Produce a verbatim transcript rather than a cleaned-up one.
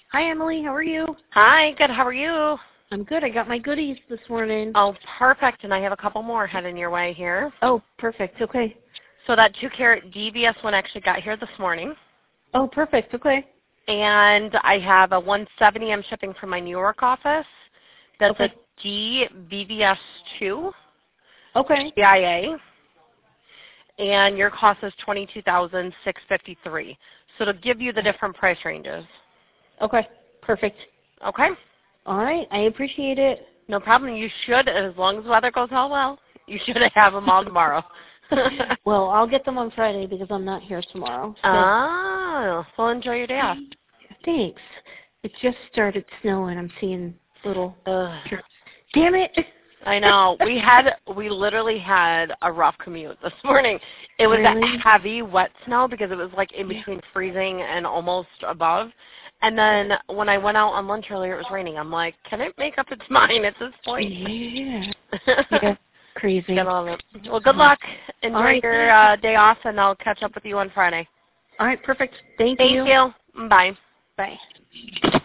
Hi, Emily. How are you? Hi, good. How are you? I'm good. I got my goodies this morning. Oh, perfect. And I have a couple more heading your way here. Oh, perfect. Okay. So that two-carat D B S one actually got here this morning. Oh, perfect. Okay. And I have a one seventy I'm shipping from my New York office. That's okay. a D V V S two. Okay. C I A. And your cost is twenty-two thousand six hundred fifty-three dollars. So it'll give you the different price ranges. Okay. Perfect. Okay. All right. I appreciate it. No problem. You should, as long as the weather goes all well, you should have them all tomorrow. Well, I'll get them on Friday because I'm not here tomorrow. So. Oh, well, enjoy your day off. Thanks. It just started snowing. I'm seeing little. Ugh. Damn it. I know. We had, we literally had a rough commute this morning. It was Really? a heavy, wet snow because it was like in between freezing and almost above. And then when I went out on lunch earlier, it was raining. I'm like, can it make up its mind at this point? Yeah. Yeah. Crazy. Get on it. Well, good luck. Enjoy right. your uh, day off, and I'll catch up with you on Friday. All right. Perfect. Thank, Thank you. you. Bye. Bye.